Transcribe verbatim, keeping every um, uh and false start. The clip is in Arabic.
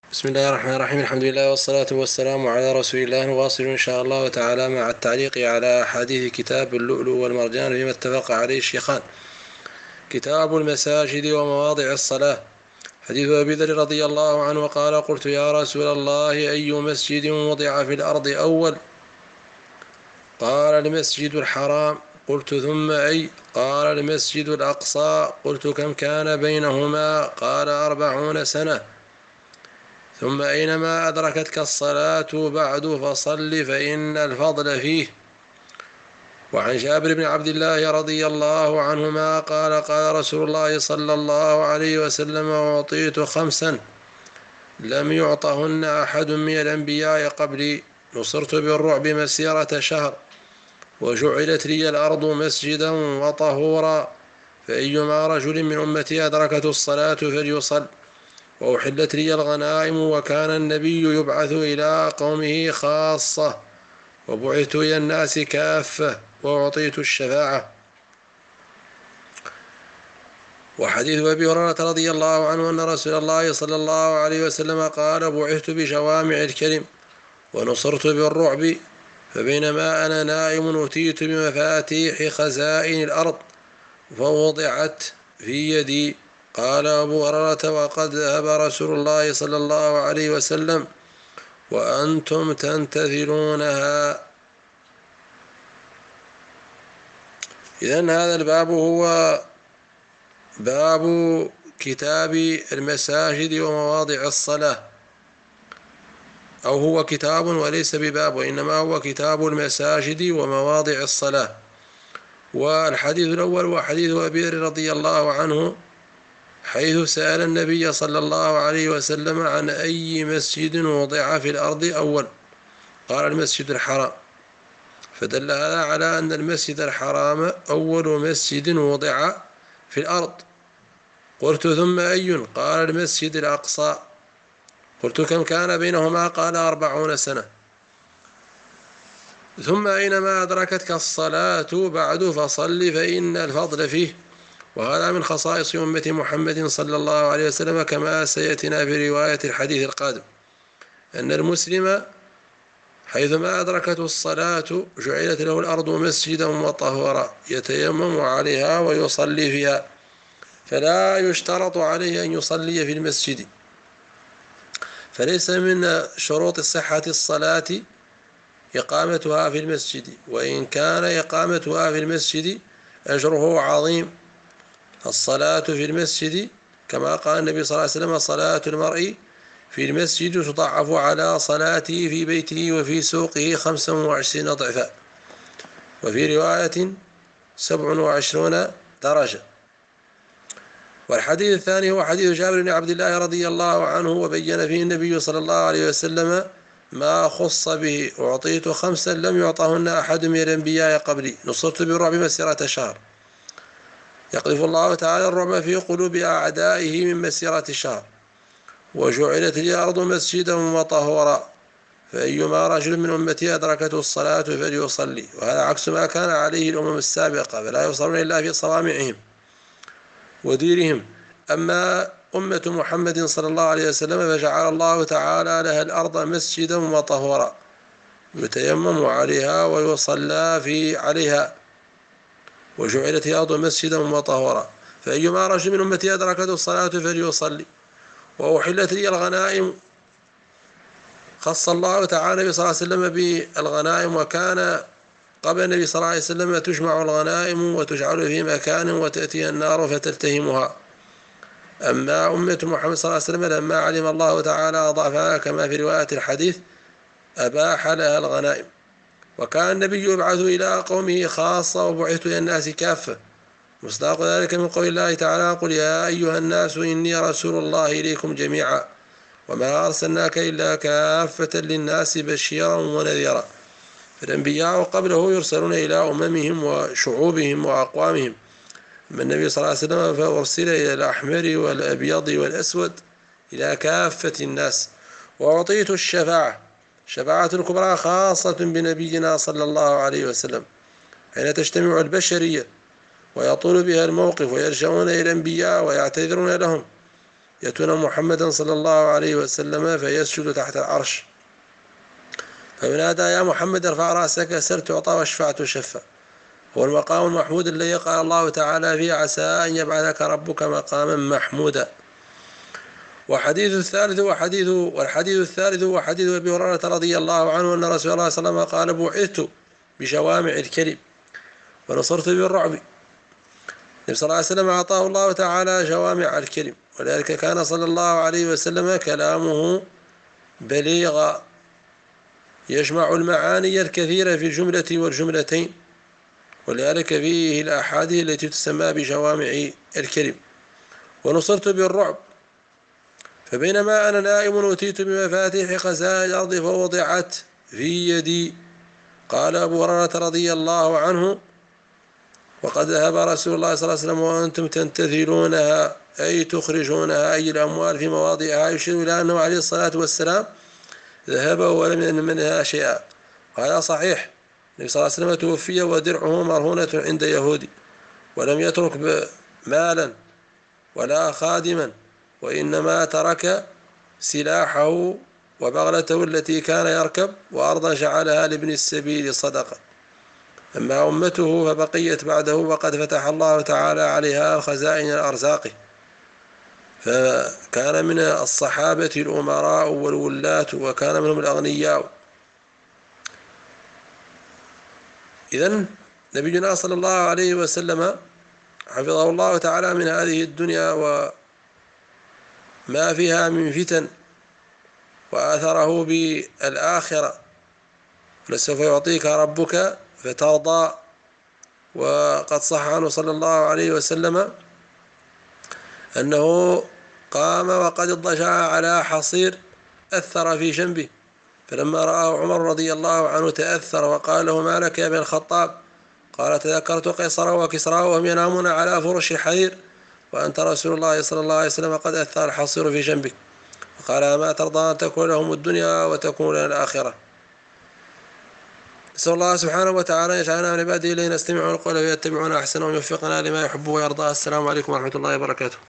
بسم الله الرحمن الرحيم. الحمد لله والصلاة والسلام على رسول الله. نواصل إن شاء الله تعالى مع التعليق على أحاديث كتاب اللؤلؤ والمرجان فيما اتفق عليه الشيخان. كتاب المساجد ومواضع الصلاة. حديث أبي ذر رضي الله عنه قال: قلت يا رسول الله أي مسجد وضع في الأرض أول؟ قال: المسجد الحرام. قلت: ثم أي؟ قال: المسجد الأقصى. قلت: كم كان بينهما؟ قال: أربعون سنة. ثم أينما أدركتك الصلاة بعد فصل فإن الفضل فيه. وعن جابر بن عبد الله رضي الله عنهما قال: قال رسول الله صلى الله عليه وسلم: أعطيت خمسا لم يعطهن أحد من الأنبياء قبلي، نصرت بالرعب مسيرة شهر، وجعلت لي الأرض مسجدا وطهورا، فأيما رجل من أمتي أدركته الصلاة فليصل، وأحلت لي الغنائم، وكان النبي يبعث إلى قومه خاصة، وبعثت إلى الناس كافة، وأعطيت الشفاعة. وحديث أبي هريرة رضي الله عنه أن رسول الله صلى الله عليه وسلم قال: بعثت بجوامع الكلم ونصرت بالرعب، فبينما أنا نائم أتيت بمفاتيح خزائن الأرض فوضعت في يدي. قال أبو هريرة: وقد ذهب رسول الله صلى الله عليه وسلم وأنتم تنتظرونها. إذن هذا الباب هو باب كتاب المساجد ومواضع الصلاة، أو هو كتاب وليس بباب، وإنما هو كتاب المساجد ومواضع الصلاة. والحديث الأول هو حديث أبي ذر رضي الله عنه، حيث سأل النبي صلى الله عليه وسلم عن أي مسجد وضع في الأرض أول، قال: المسجد الحرام، فدل هذا على أن المسجد الحرام أول مسجد وضع في الأرض. قلت: ثم أي؟ قال: المسجد الأقصى. قلت: كم كان بينهما؟ قال: أربعون سنة. ثم أينما أدركتك الصلاة بعد فصل فإن الفضل فيه. وهذا من خصائص أمة محمد صلى الله عليه وسلم، كما سيأتينا في رواية الحديث القادم، أن المسلم حيثما أدركته الصلاة جعلت له الأرض مسجدا وطهورا، يتيمم عليها ويصلي فيها، فلا يشترط عليه أن يصلي في المسجد. فليس من شروط صحة الصلاة إقامتها في المسجد، وإن كان إقامتها في المسجد أجره عظيم. الصلاة في المسجد كما قال النبي صلى الله عليه وسلم: صلاة المرء في المسجد تضاعف على صلاته في بيته وفي سوقه خمسا وعشرين ضعفا، وفي رواية سبع وعشرون درجة. والحديث الثاني هو حديث جابر بن عبد الله رضي الله عنه، وبين فيه النبي صلى الله عليه وسلم ما خص به: أعطيت خمسا لم يعطهن أحد من الأنبياء قبلي، نصرت بالرعب مسيرة شهر. يقذف الله تعالى الرعب في قلوب أعدائه من مسيرة شهر. وجعلت لي الأرض مسجدا وطهورا، فأيما رجل من أمتي أدركته الصلاة فليصلي. وهذا عكس ما كان عليه الأمم السابقة، فلا يصلون إلا في صوامعهم وديرهم. أما أمة محمد صلى الله عليه وسلم فجعل الله تعالى لها الأرض مسجدا وطهورا، يتيمم عليها ويصلى في عليها، وجعلت الأرض مسجدا وطهورا، فأيما رجل من أمتي أدركته الصلاة فليصلي. وأحلت لي الغنائم، خص الله تعالى النبي صلى الله عليه وسلم بالغنائم، وكان قبل النبي صلى الله عليه وسلم تجمع الغنائم وتجعل في مكان وتأتي النار فتلتهمها. أما أمة محمد صلى الله عليه وسلم لما علم الله تعالى ضعفها كما في رواية الحديث أباح لها الغنائم. وكان النبي يبعث إلى قومه خاصة، وبعثت إلى الناس كافة، مصداق ذلك من قول الله تعالى: قل يا أيها الناس إني رسول الله إليكم جميعا وما أرسلناك إلا كافة للناس بشيرا ونذيرا. فالأنبياء قبله يرسلون إلى أممهم وشعوبهم وأقوامهم، أما النبي صلى الله عليه وسلم فأرسل إلى الأحمر والأبيض والأسود، إلى كافة الناس. وأعطيت الشفاعة، شفاعة الكبرى خاصة بنبينا صلى الله عليه وسلم، حين تجتمع البشرية ويطول بها الموقف ويرجعون إلى الأنبياء ويعتذرون لهم يأتون محمدا صلى الله عليه وسلم فيسجد تحت العرش، فينادى يا محمد ارفع رأسك سل تعطى واشفع تشفع. هو المقام المحمود الذي قال الله تعالى فيه عسى أن يبعثك ربك مقاما محمودا. وحديث الثالث وحديث والحديث الثالث وحديث أبي هريرة رضي الله عنه أن رسول الله صلى الله عليه وسلم قال بعثت بجوامع الكلم ونصرت بالرعب. النبي صلى الله عليه وسلم أعطاه الله تعالى جوامع الكلم، ولذلك كان صلى الله عليه وسلم كلامه بليغا يجمع المعاني الكثيرة في الجملة والجملتين، ولذلك فيه الأحاديث التي تسمى بجوامع الكلم. ونصرت بالرعب، فبينما أنا نائم أتيت بمفاتيح خزائن الأرض فوضعت في يدي. قال أبو هريرة رضي الله عنه وقد ذهب رسول الله صلى الله عليه وسلم وأنتم تنتثلونها أي تخرجونها أي الأموال في مواضعها، يشير إلى أنه عليه الصلاة والسلام ذهب ولم ينم منها شيئا. وهذا صحيح، النبي صلى الله عليه وسلم توفي ودرعه مرهونة عند يهودي، ولم يترك مالا ولا خادما، وإنما ترك سلاحه وبغلته التي كان يركب، وأرضا جعلها لابن السبيل صدقة. أما أمته فبقيت بعده، وقد فتح الله تعالى عليها خزائن الأرزاق، فكان من الصحابة الأمراء والولاة، وكان منهم الأغنياء. إذن نبينا صلى الله عليه وسلم حفظه الله تعالى من هذه الدنيا وما فيها من فتن، وآثره بالآخرة، ولسوف يعطيك ربك فترضى. وقد صح عنه صلى الله عليه وسلم أنه قام وقد اضطجع على حصير أثر في جنبه، فلما رآه عمر رضي الله عنه تأثر وقال له ما لك يا ابن الخطاب؟ قال تذكرت قيصر وكسرى وهم ينامون على فرش الحرير، وأنت رسول الله صلى الله عليه وسلم قد أثر الحصير في جنبك. وقال ما ترضى أن تكون لهم الدنيا وتكون لنا الآخرة. نسأل الله سبحانه وتعالى أن يجعلنا من عباده الذين يستمعون القول فيتبعون أحسنه ويوفقنا لما يحب ويرضى. السلام عليكم ورحمة الله وبركاته.